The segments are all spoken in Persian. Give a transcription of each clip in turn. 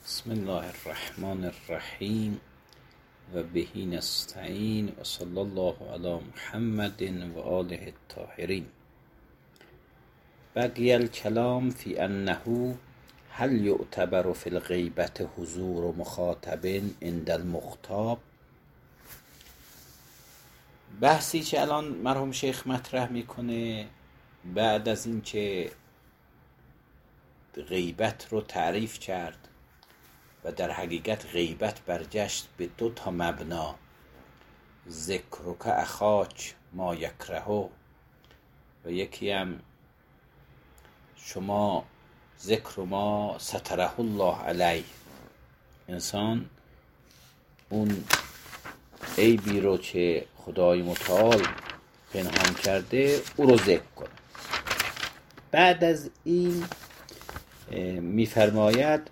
بسم الله الرحمن الرحیم و بهی نستعین و صلی الله علی محمد و آله الطاهرین. بقی الکلام فی انه هل یعتبر فی الغیبة حضور مخاطب عند المخطاب. بحثی که الان مرحوم شیخ مطرح میکنه بعد از اینکه غیبت رو تعریف کرد و در حقیقت غیبت برجشت به دو تا مبنا، ذکرک اخاک ما یکرهه و یکی هم شما ذکر ما ستره الله علیه. انسان اون عیبی رو که خدای متعال پنهان کرده او رو ذکر کنه. بعد از این میفرماید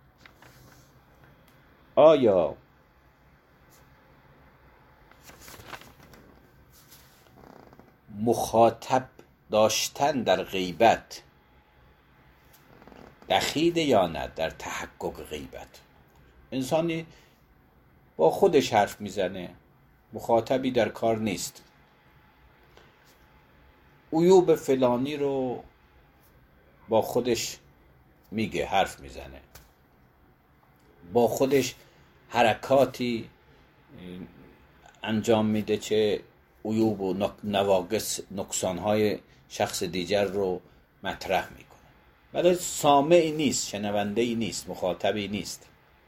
آیا مخاطب داشتن در غیبت دخیله یا نه در تحقق غیبت؟ انسانی با خودش حرف میزنه، مخاطبی در کار نیست، عیوب فلانی رو با خودش میگه، حرف میزنه، با خودش حرکاتی انجام میده که عیوب و نواقص نقصانهای شخص دیگر رو مطرح میکنه، ولی سامعی نیست، شنونده‌ای نیست، مخاطبی نیست.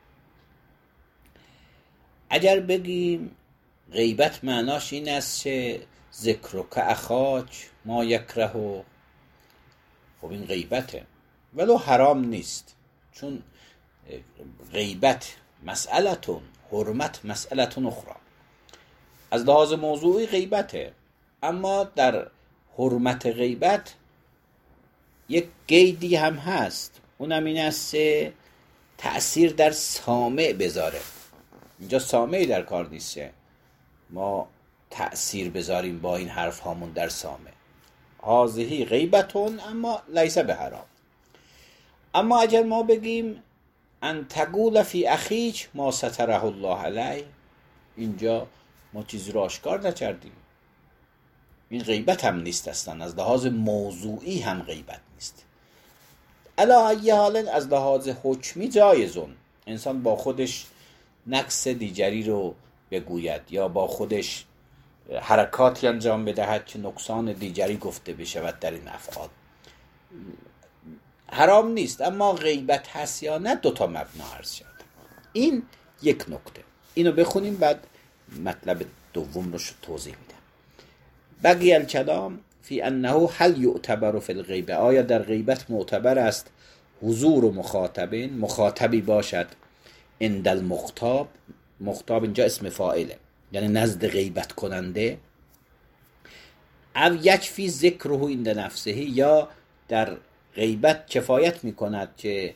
اگر بگیم غیبت معناش این است که ذکرک اخاک ما یکرهه، خب این غیبته ولو حرام نیست، چون غیبت مسئلتون، حرمت مسئلتون اخرى. از لحاظ موضوعی غیبته، اما در حرمت غیبت یک قیدی هم هست، اونم این است تأثیر در سامع بذاره. اینجا سامعی در کار نیست ما تأثیر بذاریم با این حرف هامون در سامع. هذه غیبتون اما لیس به حرام. اما اگر ما بگیم ان تقول فی اخیک ما ستره الله علیه، اینجا ما چیزی رو آشکار نکردیم، این غیبت هم نیست اصلا، از لحاظ موضوعی هم غیبت نیست. علی ای حال از لحاظ حکمی جایزون، انسان با خودش نقص دیگری رو بگوید یا با خودش حرکاتی انجام بدهد که نقصان دیگری گفته بشود در این افعال، حرام نیست. اما غیبت هست یا نه، دوتا مبنا عرض شد. این یک نکته، اینو بخونیم بعد مطلب دوم رو توضیح میدم. بقی الکلام فی انه هل یعتبر فی الغیبه، آیا در غیبت معتبر است حضور مخاطبین، مخاطبی باشد عند المخطاب. مخطاب اینجا اسم فاعله، یعنی نزد غیبت کننده. او یکفی ذکره عند نفسه، یا در غیبت کفایت میکند که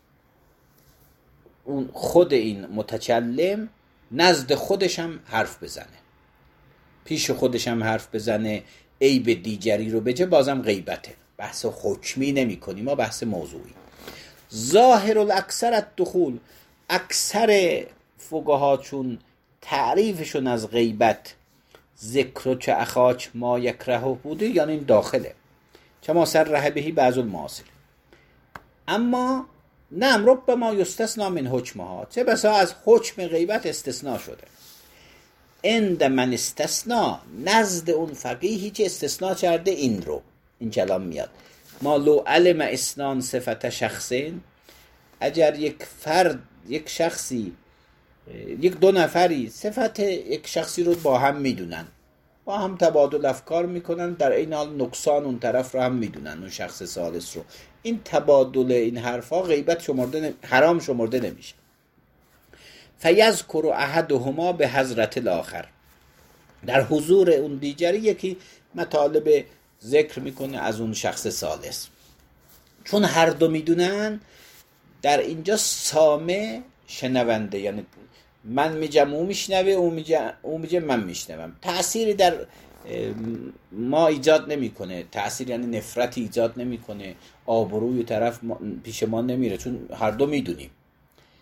اون خود این متکلم نزد خودش هم حرف بزنه، پیش خودش هم حرف بزنه، عیب دیگری رو بجه، بازم غیبته. بحث حکمی نمی کنیم، ما بحث موضوعی. ظاهر الاکثر الدخول، اکثر فقها چون تعریفشون از غیبت ذکرک اخاک ما یکرهه بوده، یعنی این داخله کما صرح به بعض المعاصر. اما نعم ربما یستثنی من حکمها، چه بسا از حکم غیبت استثناء شده. عند من استثناء، نزد اون فقیهی که استثناء کرده این رو، این کلام میاد ما لو علم اسنان صفت شخصین، اگر یک فرد، یک شخصی، یک دو نفری صفت یک شخصی رو با هم میدونن، با هم تبادل افکار میکنن، در این حال نقصان اون طرف رو هم میدونن، اون شخص ثالث رو، این تبادل این حرفا غیبت حرام شمرده نمیشه. فیذکر احدهما به حضرت الاخر، در حضور اون دیگری یکی مطالب ذکر میکنه از اون شخص ثالث، چون هر دو میدونن. در اینجا سامع شنونده، یعنی من میگم او میشنوه، او میگه من میشنوم، تأثیری در ما ایجاد نمیکنه، تأثیر یعنی نفرت ایجاد نمیکنه، آبروی طرف پیش ما نمیره، چون هر دو میدونیم.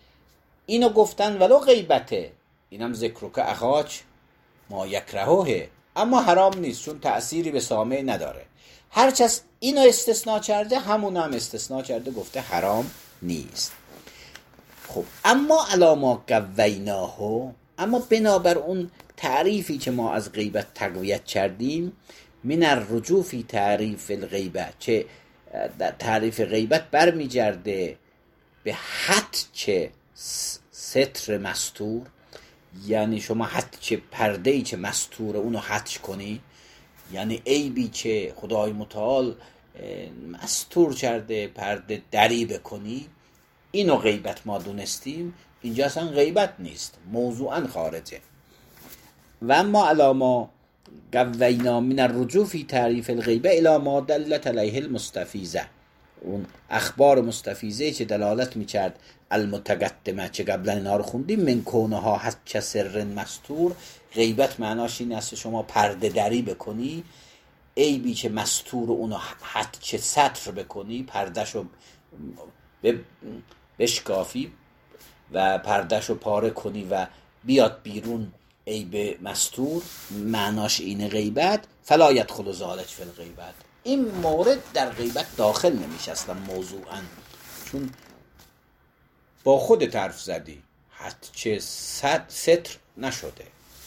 اینو گفتن ولو غیبته، اینم ذکر که اخاچ ما یکرهه، اما حرام نیست چون تأثیری به سامع نداره. هرچه از اینو استثناء کرده همون هم استثناء کرده، گفته حرام نیست. خب اما علاما قویناه، اما بنابر اون تعریفی که ما از غیبت تقویت کردیم، من الرجوع فی تعریف الغیبت، چه تعریف غیبت برمیگرده به حد ستر مستور، یعنی شما حد چه پرده‌ای که مستور اونو حدش کنی، یعنی عیبی که خدای متعال مستور کرده پرده دری بکنی، اینو غیبت ما دونستیم. اینجا اصلا غیبت نیست، موضوعا خارجه. و اما علاما قوینا من الرجوع فی تعریف الغیبه الی ما دلت علیه المستفیضه، اون اخبار مستفیضه که دلالت میکرد المتقدمه که قبلا اینا رو خوندیم، من کونها حد سر مستور، غیبت معناش این است شما پرده دری بکنی، عیبی که مستور اونو حد چه ستر بکنی، پردهشو بشکافی و پردهشو پاره کنی و بیاد بیرون عیب مستور، معناش اینه غیبت. فلا یدخل ذلک فی الغیبت، این مورد در غیبت داخل نمیشه اصلا موضوعا، چون با خودت حرف زدی، حد چه ستر نشده.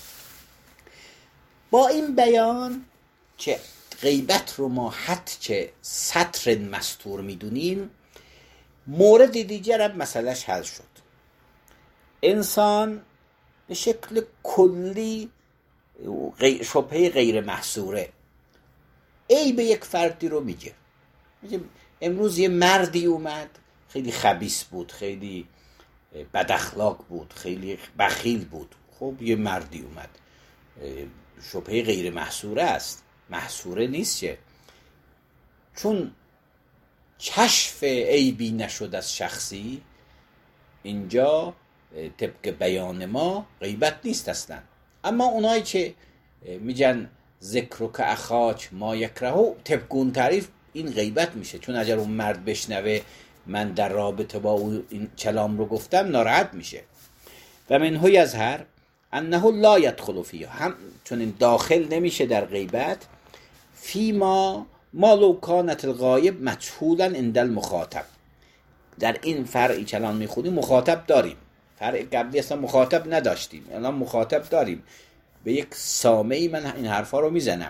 با این بیان که غیبت رو ما حد چه ستر مستور میدونیم، مورد دیگر هم مسئلهش حل شد. انسان به شکل کلی شبهه غیر محصوره عیب یک فردی رو میگه. امروز یه مردی اومد خیلی خبیث بود، خیلی بد اخلاق بود، خیلی بخیل بود. خب یه مردی اومد، شبهه غیر محصوره است، محصوره نیست که، چون کشف عیبی نشد از شخصی، اینجا طبق بیان ما غیبت نیست اصلا. اما اونایی که میگن ذکر که اخاچ ما یکرهو، طبق اون تعریف این غیبت میشه، چون اگر اون مرد بشنوه من در رابطه با او این کلام رو گفتم ناراحت میشه. و منه یظهر انه لا یدخل فیه، هم چون این داخل نمیشه در غیبت، فی ما لو کانت الغایب مجهولا عند المخاطب. در این فرعی کلام میخونیم مخاطب داریم، فرع قبلی اصلا مخاطب نداشتیم، الان مخاطب داریم، به یک سامعی من این حرفا رو میزنم،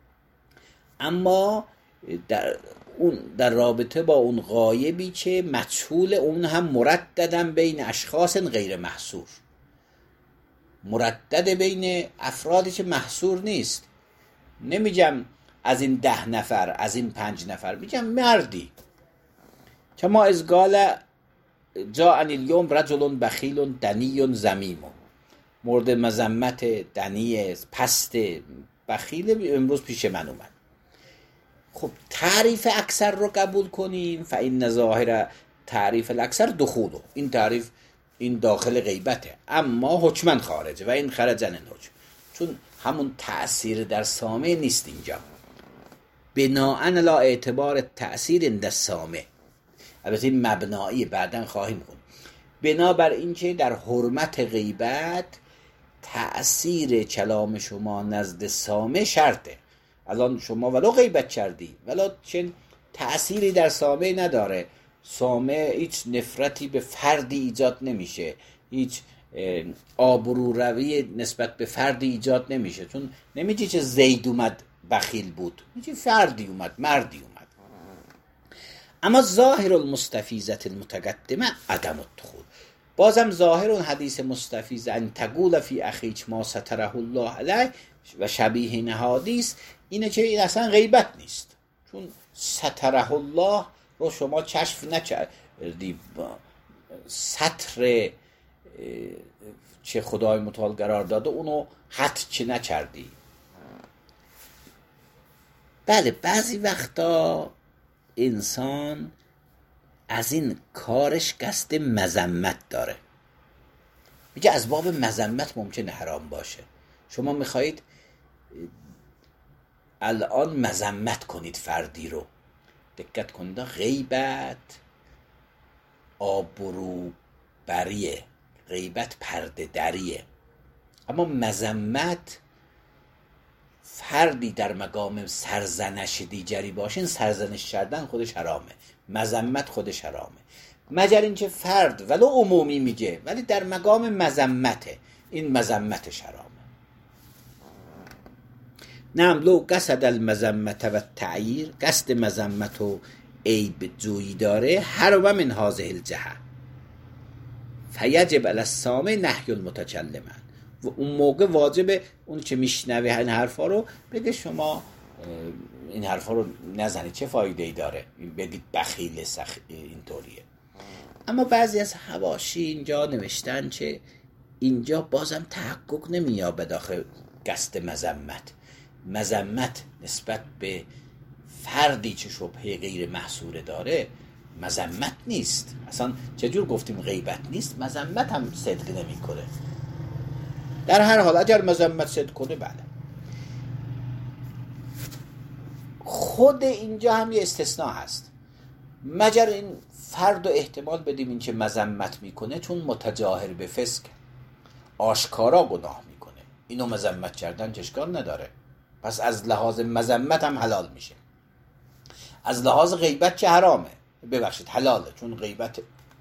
اما در رابطه با اون غایبی که مجهول، اون هم مرددن بین اشخاص غیر محصور، مردد بین افرادی که محصور نیست. نمیگم از این 10 نفر، از این 5 نفر، میگم مردی که ما از قال جاءنی الیوم رجل بخیل دنی ذمیم، مورد مذمت، دنی، پست، بخیل، امروز پیش من اومد. خب تعریف اکثر رو قبول کنیم، فإن ظاهر تعریف الاکثر دخوله، این تعریف این داخل غیبته، اما حکمن خارجه و این خرجن الحکم، چون همون تأثیر در سامع نیست اینجا. بناءً لا اعتبار تأثیر عند السامع، البته این مبنایی بعداً خواهیم خوند. بنابر این که در حرمت غیبت تأثیر کلام شما نزد سامع شرطه. الان شما ولو غیبت کردی ولو چون تأثیری در سامع نداره، سامع هیچ نفرتی به فردی ایجاد نمیشه، هیچ آبروروی نسبت به فردی ایجاد نمیشه، چون نمیگی که زید اومد بخیل بود، میگی فردی اومد، مردی اومد. اما ظاهر المستفیضة المتقدمه عدم الدخول، بازم ظاهر اون حدیث مستفیض ان تقول فی اخیک ما ستره الله علیه و شبیه نهادیس، اینه که این اصلا غیبت نیست، چون ستره الله رو شما کشف نکردی، ستر چه خدای متعال قرار داده اونو حد چه نکردی. بله بعضی وقتا انسان از این کارش قصد مذمت داره، میگه از باب مذمت ممکنه حرام باشه. شما میخواهید الان مذمت کنید فردی رو، دقت کنید، غیبت آبروبریه، غیبت پرده دریه. اما مذمت فردی در مقام سرزنش دیگری باشه، این سرزنش کردن خودش حرامه، مذمت خودش حرامه. مگر اینکه فرد ولو عمومی میگه ولی در مقام مذمته، این مذمتش حرامه. نعم لو قصد المذمت و تعییر، قصد مذمت و عیب جویی داره، حرم من هذه الجهه فیجب علی السامع نهی المتکلم. و اون موقع واجبه اون که میشنوه این حرفا رو بگه شما این حرفا رو نزنید، چه فایده ای داره بگید بخیل اینطوریه. اما بعضی از حواشی اینجا نوشتن که اینجا بازم تحقق نمییابه داخل قصد مذمت نسبت به فردی که شبهه غیر محصوره داره مذمت نیست. اصلا چجور گفتیم غیبت نیست، مذمت هم صدق نمی کنه. در هر حال اگر مذمت صدق کنه بله. خود اینجا هم یه استثناء هست، مگر این فرد رو احتمال بدیم این که مذمت میکنه چون متجاهر به فسق، آشکارا گناه میکنه، اینو مذمت کردن اشکال نداره، پس از لحاظ مذمت هم حلال میشه. از لحاظ غیبت که حرامه، ببخشید حلاله، چون غیبت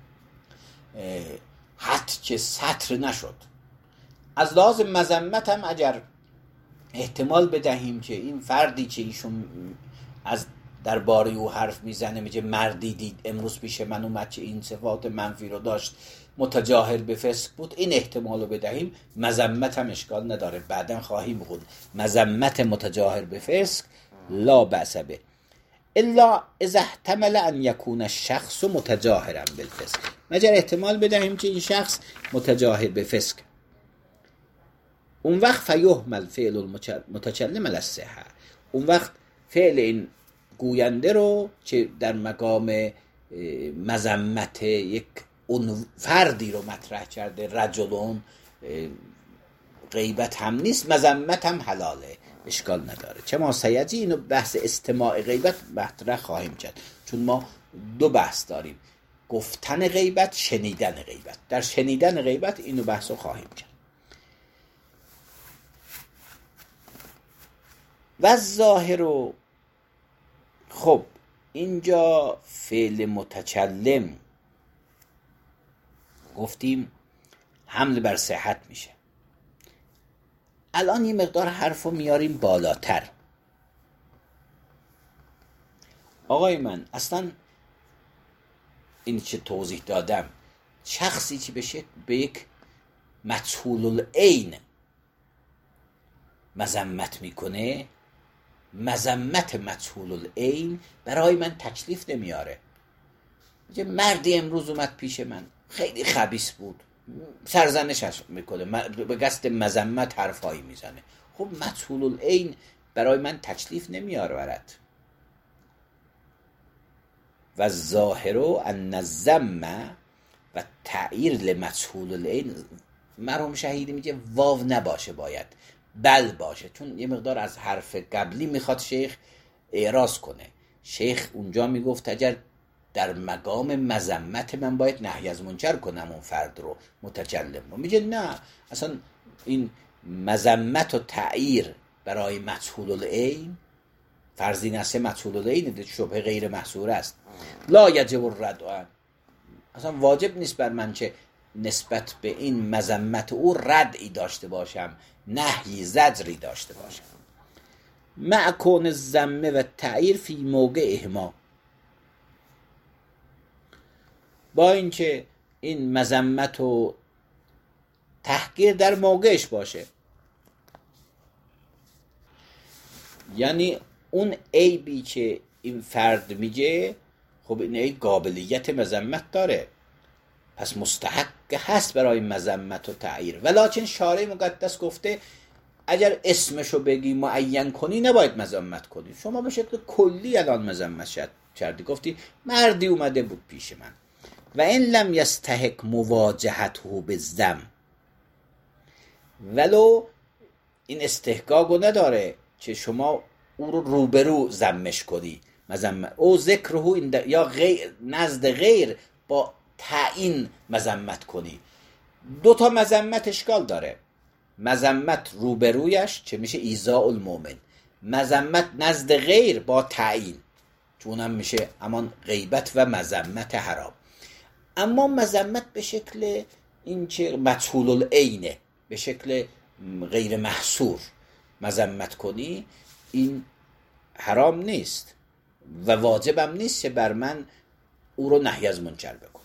حد که سطر نشد. از لحاظ مذمت هم اگر احتمال بدهیم که این فردی که ایشون از درباره او حرف میزنه، میگه مردی دید امروز پیش من اومد که این صفات منفی رو داشت، متجاهر به فسق بود، این احتمال رو بدهیم، مذمت هم اشکال نداره. بعدن خواهیم خود مذمت متجاهر به فسق لا بأس به الا اذا احتمل ان یکون الشخص متجاهرا بالفسق، مگر احتمال بدهیم که این شخص متجاهر به فسق، اون وقت فیحمل فعل المتکلم علی الصحه، اون وقت فعل این گوینده رو که در مقام مذمت یک اون فردی رو مطرح کرده، رجلون، غیبت هم نیست، مذمت هم حلاله، اشکال نداره. چه ما سیجی اینو بحث استماع غیبت مطرح خواهیم کرد، چون ما دو بحث داریم، گفتن غیبت، شنیدن غیبت. در شنیدن غیبت اینو بحثو خواهیم کرد. و ظاهر، خب اینجا فعل متکلم گفتیم حمل بر صحت میشه. الان یه مقدار حرفو میاریم بالاتر. آقای من اصلا این چه توضیح دادم، شخصی که بشه به یک مجهول العین مذمت میکنه، مذمت مجهول العین برای من تکلیف نمیاره. میگه مردی امروز اومد پیش من خیلی خبیث بود، سرزنشش میکنه، به قصد مذمت حرفایی میزنه، خب مجهول العین برای من تکلیف نمیاره برات. و ظاهر ان الذم و تعییر لمجهول العین، مرحوم شهیدی میگه واو نباشه، باید بل باشه، چون یه مقدار از حرف قبلی میخواد شیخ اعراض کنه. شیخ اونجا میگفت اگر در مقام مذمت من باید نهی از منکر کنم اون فرد رو، متکلم رو، میگه نه اصلا این مذمت و تعییر برای مجهول العین، فرضی نسه مجهول العین شبه غیر محصور است، لا یجب الرد عنه، اصلا واجب نیست بر من که نسبت به این مذمت او ردی داشته باشم، نهی زجری داشته باشم. مع کون الذم و تعییر فی موقعهما، با اینکه این مذمت و تحقیر در موقعش باشه، یعنی اون عیبی که این فرد میگه، خب این عیب قابلیت مذمت داره، پس مستحق هست برای مذمت و تعییر. ولکن شارع مقدس گفته اگر اسمشو بگی معین کنی نباید مذمت کنی. شما به شکل کلی الان مذمت کردی، گفتی مردی اومده بود پیش من و این لم یستحق مواجهته بالذم، ولو این استحقاقو نداره که شما او رو روبرو ذمش کنی، مذمت او ذکره یا غیر نزد غیر با تعیین مذمت کنی. دو تا مذمت اشکال داره. مذمت روبرویش چه میشه ایذاء المؤمن، مذمت نزد غیر با تعیین چونم میشه امان غیبت و مذمت حرام. اما مذمت به شکل این چه مجهول العینه، به شکل غیر محصور مذمت کنی، این حرام نیست و واجبم نیست که بر من او رو نهی از منکر بکنم.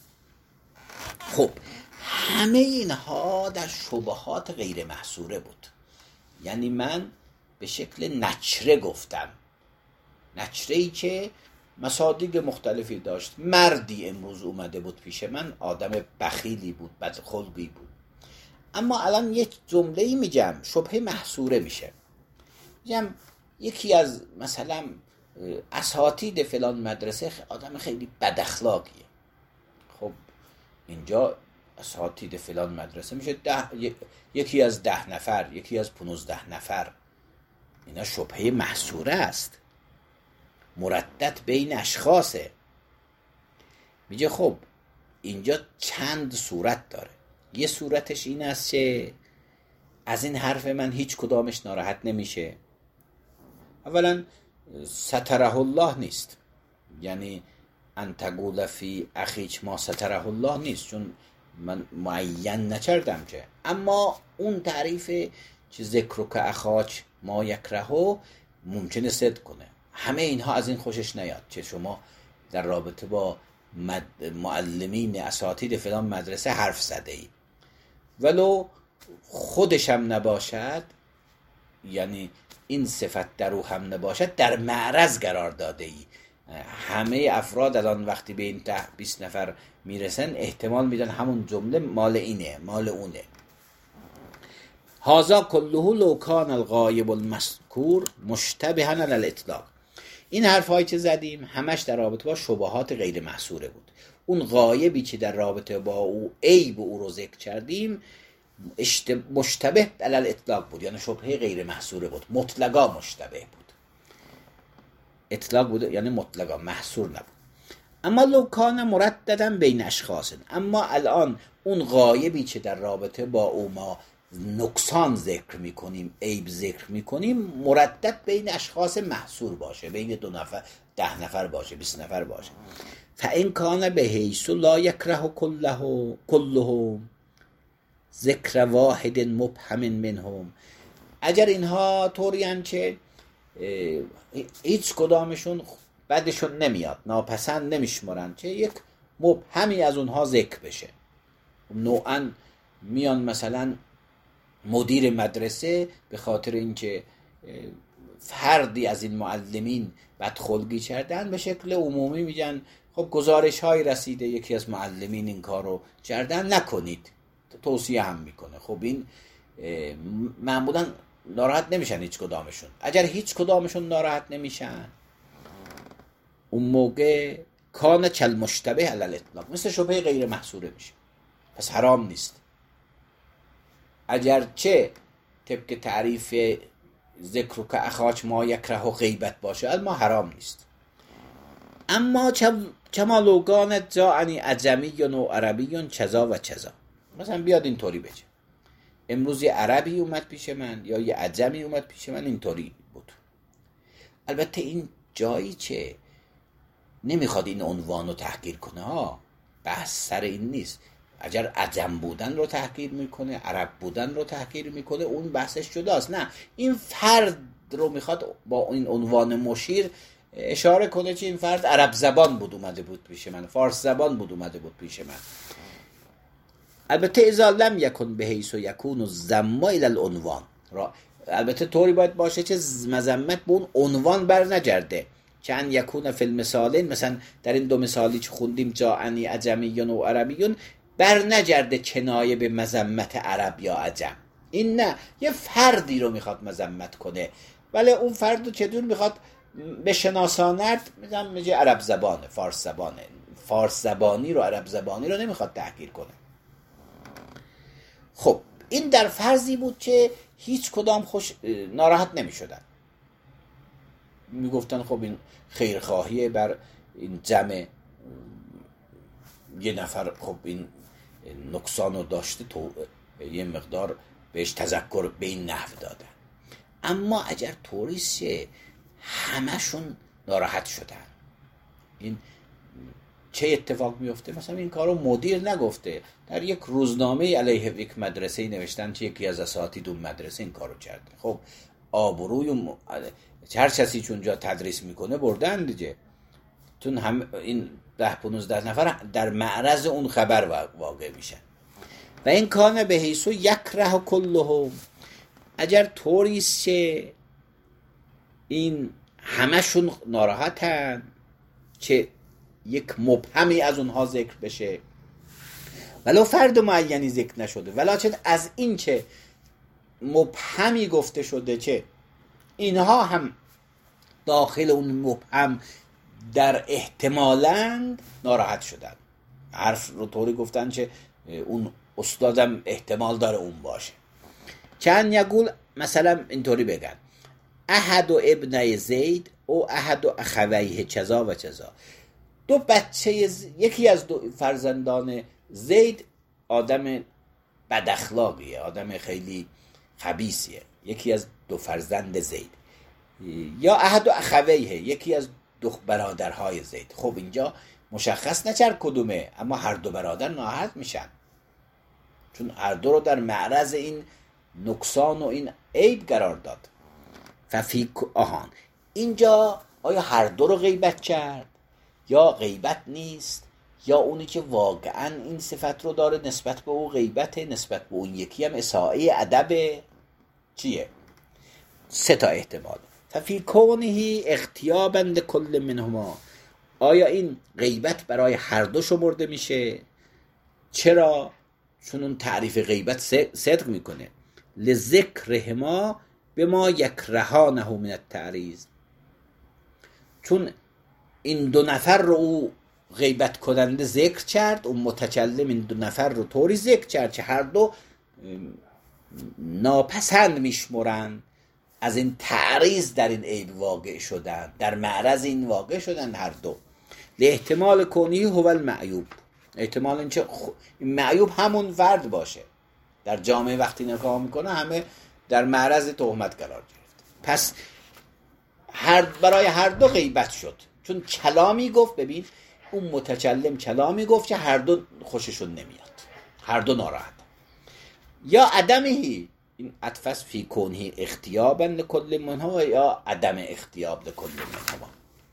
خب همه اینها در شبهات غیر محصوره بود. یعنی من به شکل نچره گفتم، نچره‌ای که مصادیق مختلفی داشت. مردی امروز اومده بود پیش من، آدم بخیلی بود، بدخلقی بود، اما الان یک جمله‌ای میگم شبهه محصوره میشه، میگم یکی از مثلا اساتید فلان مدرسه آدم خیلی بد اخلاقیه. خب اینجا اساتید فلان مدرسه میشه یکی از 10 نفر، یکی از 15 نفر. اینا شبهه محصوره است، مردد بین اشخاصه. میگه خب اینجا چند صورت داره. یه صورتش این است که از این حرف من هیچ کدامش ناراحت نمیشه. اولا ستره الله نیست، یعنی ان تقول فی اخیک ما ستره الله نیست، چون من معین نکردم که. اما اون تعریف که ذکر که اخاک ما یکرهو ممکنه صدق کنه. همه اینها از این خوشش نیاد که شما در رابطه با معلمین اساتید فلان مدرسه حرف زده ای، ولو خودش هم نباشد، یعنی این صفت در او هم نباشد، در معرض قرار داده ای. همه افراد الان وقتی به این 20 نفر میرسن احتمال میدن همون جمله مال اینه، مال اونه. هذا كله لو كان الغایب المذکور مشتبها علی الاطلاق. این حرفایی که زدیم همش در رابطه با شبهات غیر محصوره بود. اون غایبی که در رابطه با او عیب او رو ذکر کردیم مشتبه علی الاطلاق بود، یعنی شبهه غیر محصوره بود، مطلقا مشتبه بود. اطلاق بود یعنی مطلقا، محصور نبود. اما لو کان مرددا بین اشخاص، اما الان اون غایبی که در رابطه با او ما نقصان ذکر میکنیم، عیب ذکر میکنیم، مردد بین اشخاص محصور باشه، بین 2 نفر، 10 نفر باشه، 20 نفر باشه. فان کان به حیث لا یکره کله ذکر واحد مبهم منهم، اگر اینها طورین که هیچ کدامشون بعدشون نمیاد، ناپسند نمیشمرن که یک مبهمی از اونها ذکر بشه. نوعا میان مثلا مدیر مدرسه به خاطر اینکه فردی از این معلمین بدخلقی کردن به شکل عمومی میگن خب گزارش های رسیده یکی از معلمین این کارو کردن، نکنید، توصیه هم میکنه. خب این معمولا ناراحت نمیشن هیچ کدامشون. اگر هیچ کدامشون ناراحت نمیشن، اون موقع کان کل مشتبه علی الاطلاق، مثل شبهه غیر محصوره میشه، پس حرام نیست. اگرچه طبق تعریف ذکر که اخاک ما یکره و غیبت باشه، اما حرام نیست. اما کما لو کانت جاءنی عجمی و عربی چذا و چذا، مثلا بیاد اینطوری بگه امروز یه عربی اومد پیش من یا یه عجمی اومد پیش من، اینطوری بود. البته این جایی که نمیخواد این عنوان رو تحقیر کنه ها، بحث سر این نیست. اگر عجم بودن رو تحقیر میکنه، عرب بودن رو تحقیر میکنه، اون بحثش جداست. نه، این فرد رو میخواد با این عنوان مشیر اشاره کنه که این فرد عرب زبان بود اومده بود پیش من، فارس زبان بود اومده بود پیش من. البته اذا لم یکن به حیث یکون الذم الی العنوان، البته طوری باید باشه که مذمت به اون عنوان بر نگرده، که ان یکون فی المثالین، مثلا در این 2 مثالی که خوندیم جاءنی عجمیون و عربیون، بر نگرده کنایه به مذمت عرب یا عجم. این نه، یه فردی رو میخواد مذمت کنه، ولی اون فرد رو چطور میخواد به شناساند، میگه عرب زبانه، فارس زبانه، فارس زبانی رو، عرب زبانی رو نمیخواد تحقیر کنه. خب این در فرضی بود که هیچ کدام ناراحت نمیشدن، میگفتن خب این خیرخواهیه بر این جمع یه نفر، خب این نقصان رو داشته یه مقدار بهش تذکر به این نحو دادن. اما اگر طوریست که همشون ناراحت شدن، این چه اتفاق میفته؟ مثلا این کارو مدیر نگفته، در یک روزنامه علیه یک مدرسه نوشتن که یکی از اساتید اون مدرسه این کارو کرده. خب آبروی هر کسی چون جا تدریس میکنه بردن دیگه، چون هم این 10-15 نفر در معرض اون خبر واقع میشن. و این کانه به حیث یکره کلهم، اگر طوریست که این همشون ناراحتن که یک مبهمی از اونها ذکر بشه، ولو فرد معینی ذکر نشده، ولکن از این که مبهمی گفته شده که اینها هم داخل اون مبهم در احتمالند، ناراحت شدن. حرف رو طوری گفتن که اون استادم احتمال داره اون باشه. چند یقول مثلا اینطوری بگن احد و ابن زید او احد و اخویه چذا و چذا، دو بچه یکی از دو فرزندان زید آدم بد اخلاقیه، آدم خیلی خبیثیه، یکی از دو فرزند زید، یا احد و اخویه یکی از دو برادرهای زید. خب اینجا مشخص نچر کدومه، اما هر دو برادر ناراحت میشن، چون هر دو رو در معرض این نقصان و این عیب قرار داد. اینجا آیا هر دو رو غیبت کرد یا غیبت نیست، یا اونی که واقعا این صفت رو داره نسبت به او غیبته، نسبت به اون یکی هم اساءه ادب چیه؟ 3 احتمال. ففی کونه اغتیابا لکل منهما، آیا این غیبت برای هر دو شمرده میشه؟ چرا؟ چون اون تعریف غیبت صدق میکنه، لذکرهما به ما یکرهانه من التعریض، چون این 2 نفر رو او غیبت کننده ذکر کرد، اون متکلم این 2 نفر رو طوری ذکر کرد که هر دو ناپسند میشمرن از این تعریض در این عیب واقع شدن، در معرض این واقع شدن هر دو. لاحتمال کونی هو المعیوب، احتمال این چه معیوب همون فرد باشه. در جامعه وقتی نگاه میکنه همه در معرض تهمت قرار گرفت، پس برای هر دو غیبت شد، چون کلامی گفت. ببین اون متکلم کلامی گفت که هر دو خوششون نمیاد، هر دو ناراحت. یا عدمهی، این عطف فی کونه اختیابا لکل منها، یا عدم اختیاب لکل منها.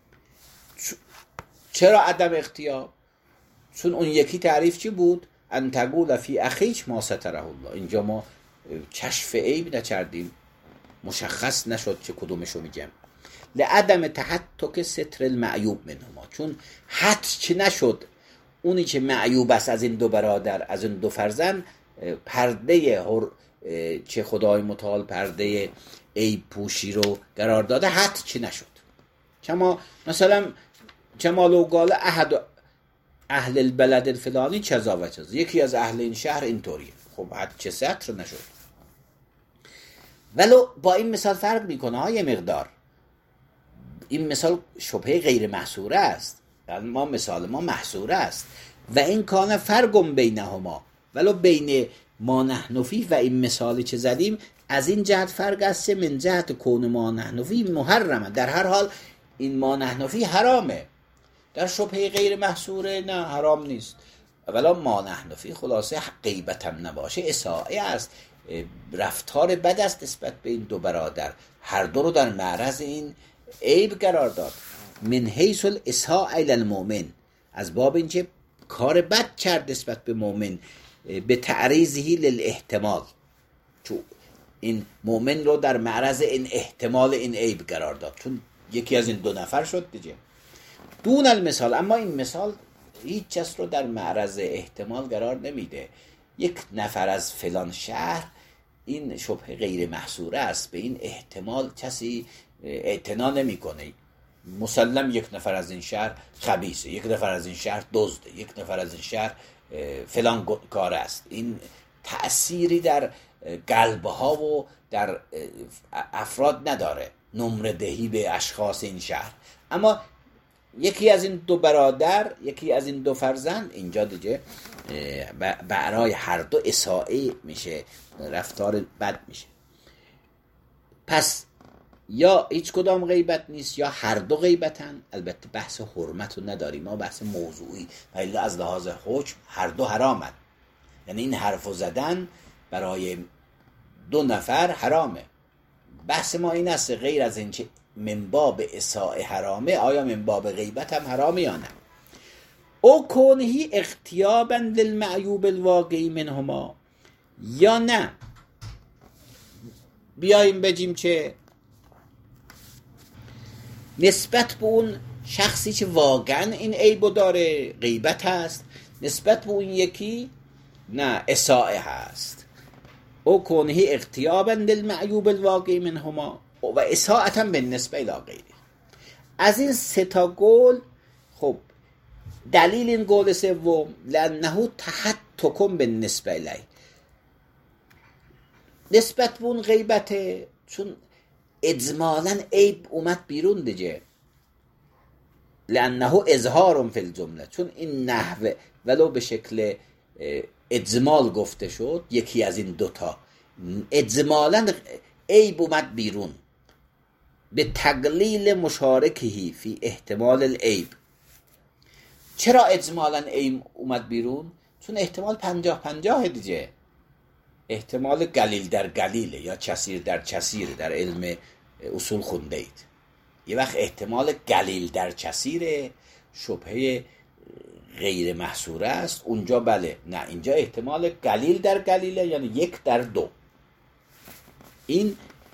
چرا عدم اختیاب؟ چون اون یکی تعریف چی بود؟ ان تقول فی اخیک ما ستره الله، اینجا ما کشف عیب نکردیم، مشخص نشد چه کدومشو میگم. لعدم تحتک ستر المعیوب منهما، چون حد چی نشد اونی که معیوب است از این 2 برادر، از این 2 فرزند، پرده چه خدای متعال پرده عیب پوشی رو قرار داده، حد چی نشد. مثلا کما لو قال احد اهل البلد الفلانی چذا و چذا، یکی از اهل این شهر اینطوریه. خب حد چه سطر نشد. ولو با این مثال فرق میکنه ها یه مقدار، این مثال شبهه غیر محصوره است، ما مثال ما محصوره است. و این کانه فرقم بینهما، ولو بین ما نحن فیه و این مثالی که زدیم از این جهت فرق است، من جهت کون ما نحن فیه محرمه، در هر حال این ما نحن فیه حرامه، در شبهه غیر محصوره نه حرام نیست. اولا ما نحن فیه خلاصه غیبت هم نباشه اساءه است، رفتار بد است نسبت به این 2 برادر، هر دو رو در معرض این عیب قرار داد. من حیث الاساءه الی المؤمن، از باب اینکه کار بد کرد نسبت به مؤمن، به تعریضه للاحتمال، چون این مؤمن رو در معرض این احتمال این عیب قرار داد، چون یکی از این 2 نفر شد دیگه. دون المثال، اما این مثال هیچ کس رو در معرض احتمال قرار نمیده. یک نفر از فلان شهر، این شبه غیر محصوره است، به این احتمال کسی اعتنا نمیکنه. مسلم یک نفر از این شهر خبیثه، یک نفر از این شهر دزده، یک نفر از این شهر فلان کار است. این تأثیری در قلبها و در افراد نداره، نمره دهی به اشخاص این شهر. اما یکی از این دو برادر، یکی از این دو فرزند، اینجا دیگه برای هر دو اساءه میشه، رفتار بد میشه. پس یا هیچ کدام غیبت نیست یا هر دو غیبتن. البته بحث حرمت رو نداریم، ما بحث موضوعی، ولی از لحاظ حکم هر دو حرامند. یعنی این حرفو زدن برای دو نفر حرامه. بحث ما این است غیر از این که من باب اساءه حرامه، آیا من باب غیبت هم حرامه یا نه؟ او کونهی اغتیابا للمعیوب الواقعی منهما، یا نه بیاییم بگیم که نسبت به اون شخصی که واقعا این عیبو داره غیبت هست، نسبت به اون یکی نه اساءه هست. او کونهی اغتیابا للمعیوب الواقعی منهما و اساءتا بالنسبه الی غیره. از این سه تا قول، خب دلیل این قول سوم لانه تحتکم بالنسبه الیه، نسبت به اون غیبته، چون اجمالاً عیب اومد بیرون دیگه. لانه اظهار فی الجمله، چون این نحوه ولو به شکل اجمال گفته شد، یکی از این دوتا اجمالاً عیب اومد بیرون، به تقلیل مشارکهی فی احتمال العیب. چرا اجمالاً عیب اومد بیرون؟ چون احتمال 50-50 دیگه، احتمال قلیل در قلیله یا کثیر در کثیر. در علم اصول خونده اید یه وقت احتمال قلیل در کثیره، شبهه غیر محصوره است، اونجا بله، نه اینجا احتمال قلیل در قلیله، یعنی 1/2. این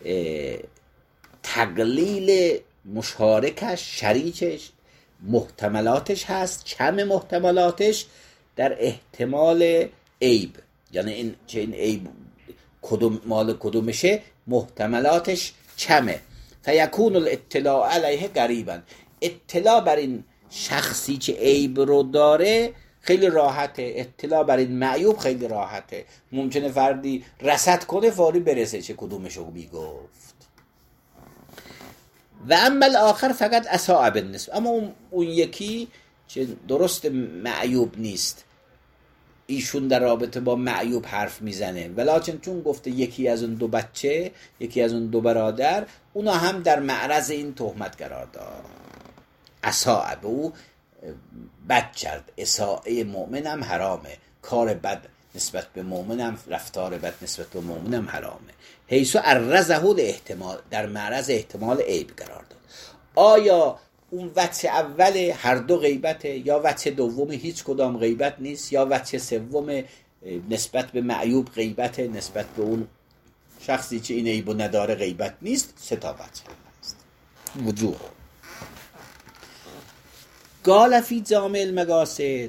تقلیل مشارکش، شریکش، محتملاتش هست، کم محتملاتش در احتمال عیب. یعنی این که این عیب کدوم مال کدومشه، محتملاتش کمه. فیکون الاطلاع علیه قریبا، اطلاع بر این شخصی که عیب رو داره خیلی راحته، اطلاع بر این معیوب خیلی راحته. ممکنه فردی رصد کنه فوری برسه چه کدومشو میگفت. و اما الاخر فقط اساء بالنسبه، اما اون یکی که درست معیوب نیست، ایشون در رابطه با معیوب حرف میزنه، ولیکن چون گفته یکی از اون دو بچه، یکی از اون دو برادر، اونا هم در معرض این تهمت قرار داد. اساء به او بد کرد. اساءه مؤمن هم حرامه، کار بد نسبت به مؤمن هم، رفتار بد نسبت به مؤمن هم حرامه. حیث عرضه لاحتمال، در معرض احتمال عیب قرار داد. آیا اون وجه اول هر دو غیبته، یا وجه دوم هیچ کدام غیبت نیست، یا وجه سوم نسبت به معیوب غیبته، نسبت به اون شخصی که این عیبو نداره غیبت نیست؟ سه تا وجه هست. وجوه قال فی جامع المقاصد.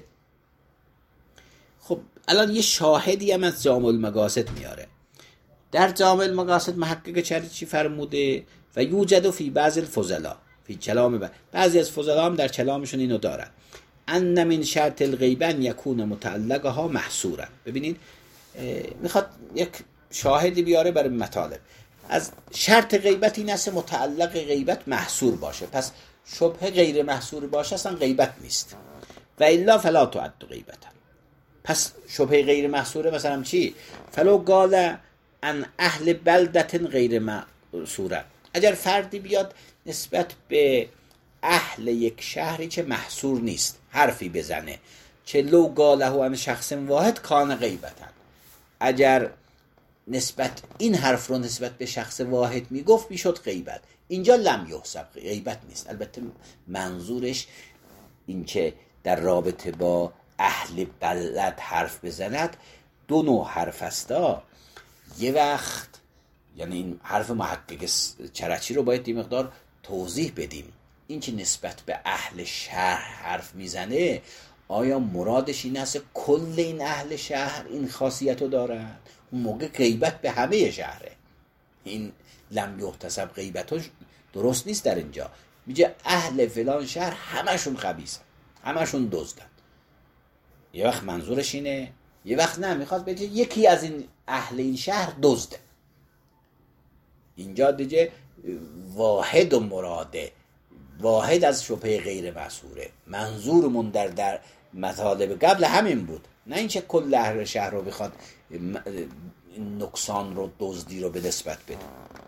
خب الان یه شاهدی هم از جامع المقاصد میاره. در جامع المقاصد محقق چی فرموده؟ و یوجد فی بعض الفضلا، فی کلام بعضی از فضلا هم در کلامشون اینو دارن، ان من شرط الغیبه یکون متعلقها محصورا. ببینید میخواد یک شاهدی بیاره برای مطالب. از شرط غیبت این است متعلق غیبت محصور باشه، پس شبهه غیر محصور باشه اصلا غیبت نیست. و الا فلا تعد غیبتا. پس شبهه غیر محصوره مثلا چی؟ فلو قال ان اهل بلدت غیر محصوره، اگر فردی بیاد نسبت به اهل یک شهری که محصور نیست حرفی بزنه، چه لو قاله عن شخص واحد کان غیبتا، اگر نسبت این حرف رو نسبت به شخص واحد میگفت میشد غیبت. اینجا لم یحسب، غیبت نیست. البته منظورش این که در رابطه با اهل بلد حرف بزند دو نوع حرف هستا. یه وقت یعنی این حرف محقق چرچی رو باید این مقدار توضیح بدیم. این که نسبت به اهل شهر حرف میزنه، آیا مرادش این است کل این اهل شهر این خاصیت رو دارن؟ اون موقع غیبت به همه شهره. این لم یحتسب غیبتش درست نیست. در اینجا میگه اهل فلان شهر همشون خبیثن، همشون دزدن. یه وقت منظورش اینه، یه وقت نه، میخواد بگه یکی از این اهل این شهر دزده. اینجا دیگه واحد و مراده واحد از شبهه غیر محصوره. منظورمون در مطالب قبل همین بود، نه اینکه کل اهل شهر رو بخواد نقصان رو، دزدی رو به نسبت بده.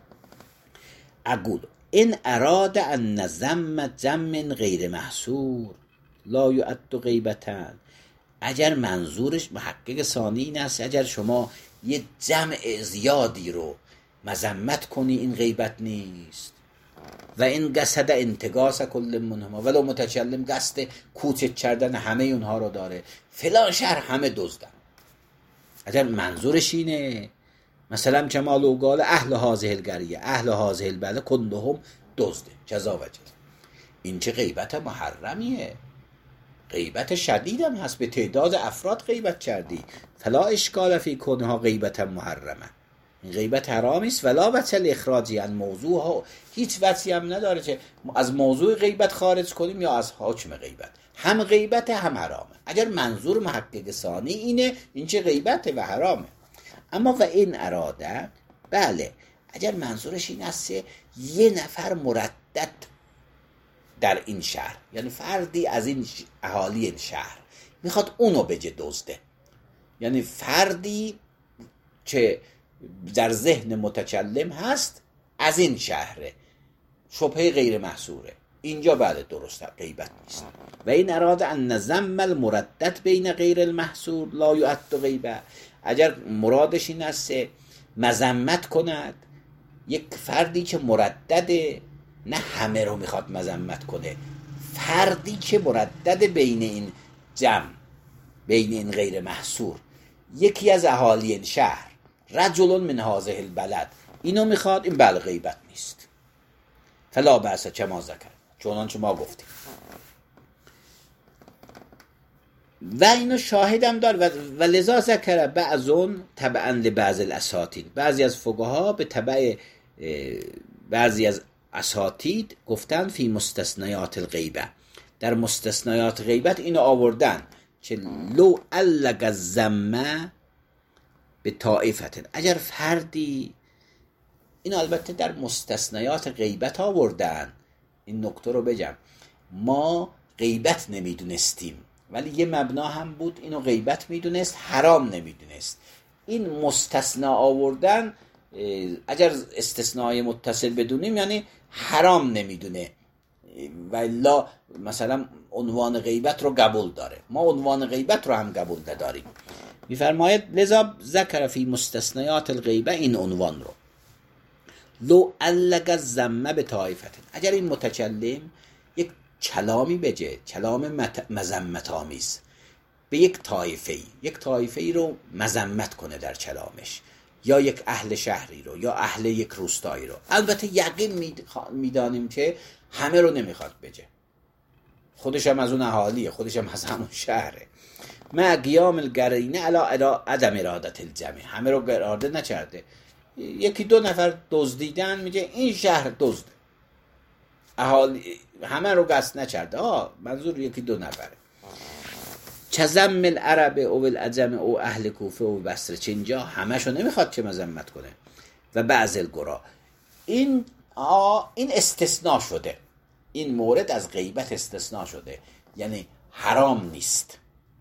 اقول این اراد ان ذم غیر محصور لا یعد غیبتن. اگر منظورش محقق ثانی این است، اگر شما یه جمع زیادی رو مذمت کنی این غیبت نیست. و این قصد انتقاص کل منهما، ولو متکلم قصد کوچک کردن همه اونها رو داره، فلان شهر همه دزدن. اگر منظورش اینه، مثلا کما لو قال اهل هذه القریه اهل هذه البلده كلهم دزده جزا و جزا، این چه غیبت محرمیه، غیبت شدید هم هست، به تعداد افراد غیبت کردی. فلا اشکال فی کنها غیبت محرمه، این غیبت حرامی است. ولا وجه اخراجی عن موضوع ها، هیچ وجهی هم نداره که از موضوع غیبت خارج کنیم یا از حکم غیبت. هم غیبت هم حرامه. اگر منظور محقق ثانی اینه، این چه غیبته و حرامه. اما و این اراده، بله اگر منظورش این است یه نفر مردد در این شهر، یعنی فردی از این اهالی این شهر میخواد اونو بجه دزده، یعنی فردی که در ذهن متکلم هست از این شهره، شبهه غیر محصوره، اینجا بله درسته، غیبت نیست. و این اراده ان ذم المردد بین غیر المحصور لا یعد غیبه، اگر مرادش این است مذمت کند یک فردی که مردده، نه همه رو میخواد مذمت کنه، فردی که مردد بین این جمع، بین این غیر محصور، یکی از اهالی این شهر، رجل من هذه البلد، اینو میخواد، این بله غیبت نیست. فلا بأس کما ذکر، چنانچه ما گفتیم. و اینو شاهدم دار و لذا ذکر بعضون تبعا لبعض الاساتید، بعضی از فقها به تبع بعضی از اساتید گفتن فی مستثنیات الغیبه، در مستثنیات غیبت اینو آوردن که لو علق الذم به طائفت، اگر فردی، این البته در مستثنیات غیبت آوردن، این نکته رو بگم، ما غیبت نمیدونستیم ولی یه مبنا هم بود اینو غیبت میدونست، حرام نمیدونست. این مستثنا آوردن، اگر استثنای متصل بدونیم یعنی حرام نمیدونه، والا مثلا عنوان غیبت رو قبول داره، ما عنوان غیبت رو هم قبول نداریم. میفرماید لذا ذکر فی مستثنیات الغیبه این عنوان رو، لو علق الذم به طائفت، اگر این متکلم یک کلامی بگه، کلام مذمت آمیز به یک طایفه‌ای رو مذمت کنه در کلامش، یا یک اهل شهری رو یا اهل یک روستایی رو، البته یقین میدانیم که همه رو نمیخواد بگه، خودش هم از اون اهالیه، خودش هم از همون شهره، مع قیام القرینه علی عدم ارادت الجمع، همه رو اراده نکرده، یکی دو نفر دزدیدن میگه این شهر دزده، اهالی همه رو قصد نکرده، منظور یکی دو نفره. کذم العرب او العجم او اهل کوفه و بصره، چه اینجا همشو نمیخواد که مذمت کنه. و بعض القرا، این استثناء شده، این مورد از غیبت استثناء شده، یعنی حرام نیست.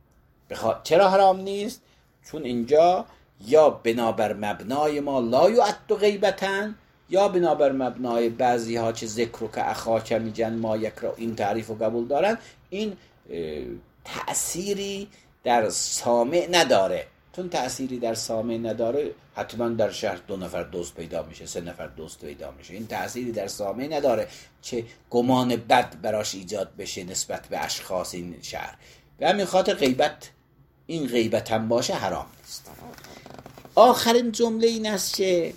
چرا حرام نیست؟ چون اینجا یا بنابر مبنای ما لا یعد غیبتن، یا بنابر مبنای بعضی ها که ذکر که اخاک میگن ما یکرا، این تعریف رو قبول دارن، این تأثیری در سامع نداره. چون تأثیری در سامع نداره، حتما در شهر 2 نفر دزد پیدا میشه، 3 نفر دزد پیدا میشه، این تأثیری در سامع نداره که گمان بد براش ایجاد بشه نسبت به اشخاص این شهر. به همین خاطر غیبت، این غیبت هم باشه حرام نیست. آخرین جمله این است که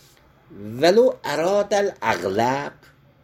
ولو اراد الاغلب،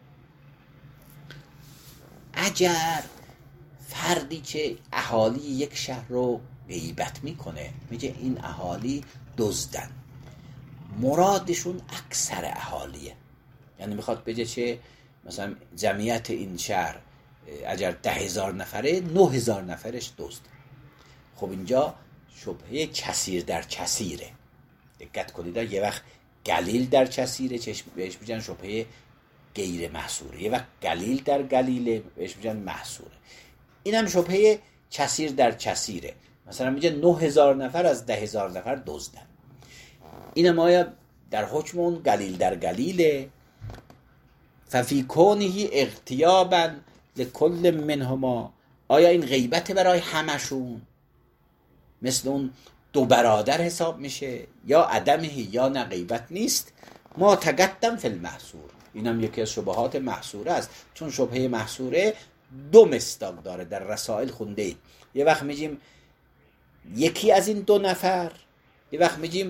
اگر فردی که اهالی یک شهر رو غیبت میکنه، میگه این اهالی دزدن، مرادشون اکثر اهالیه، یعنی میخواد بگه چه مثلا جمعیت این شهر اگر 10,000 نفره، 9,000 نفرش دزد. خب اینجا شبهه کثیر در کثیره، دقت کنید، یه وقت قلیل در کثیره، چشم بهش میگن شبهه غیر محصوره، یه وقت قلیل در قلیله بهش میگن محصوره. این هم شبهه کثیر در کثیره. مثلا میگه 9000 نفر از 10,000 نفر دزدن. این هم آیا در حکم اون قلیل در قلیله؟ ففی کونه اغتیابا لکل منهما، آیا این غیبت برای همشون مثل اون دو برادر حساب میشه یا عدمه یا نه غیبت نیست؟ ما تقدم فی المحصور، اینم یکی از شبهات محصوره است، چون شبهه محصوره دو مصداق داره. در رسائل خونده اید، یه وقت میگیم یکی از این 2 نفر، یه وقت میگیم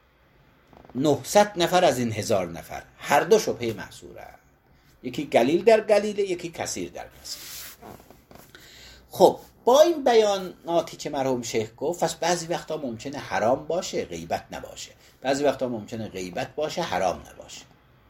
900 نفر از این 1000 نفر، هر دو شبهه محصوره، یکی قلیل در قلیله، یکی کثیر در کثیر. خب با این بیاناتی که مرحوم شیخ گفت، پس بعضی وقتا ممکنه حرام باشه غیبت نباشه، بعضی وقتا ممکنه غیبت باشه حرام نباشه.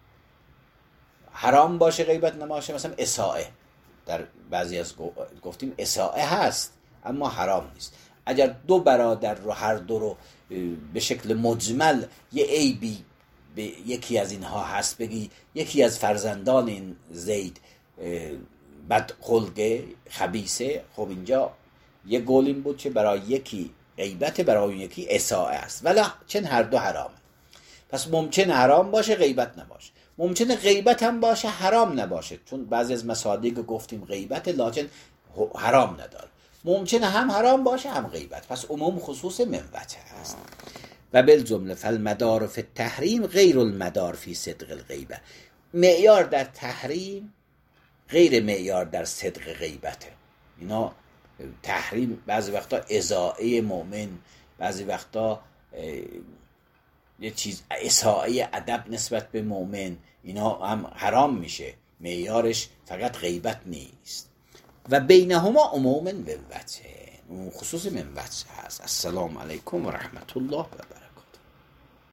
حرام باشه غیبت نباشه، مثلا اساءه، در بعضی از گفتیم اساءه هست اما حرام نیست. اگر 2 برادر رو هر دو رو به شکل مجمل یه عیبی به یکی از اینها هست، بگی یکی از فرزندان این زید بد خلقه خبیثه، خب اینجا یه گول این بود که برای یکی غیبت، برای یکی اساءه است، ولی چون هر دو حرامه. پس ممکنه حرام باشه غیبت نباشه، ممکنه غیبت هم باشه حرام نباشه، چون بعضی از مصادیق گفتیم غیبت لکن حرام نداره. ممکنه هم حرام باشه هم غیبت، پس عموم خصوص من وجه هست. و بالجمله فالمدار فی التحریم غیر المدار فی صدق الغیبه، معیار در تحریم غیر معیار در صدق غیبته. اینا تحریم بعضی وقتا ازاعه مؤمن، بعضی وقتا یه چیز اساءه ادب نسبت به مؤمن، اینا هم حرام میشه، معیارش فقط غیبت نیست. و بینهما عموما من وجه، خصوص من وجه هست. السلام علیکم و رحمت الله و برکاته.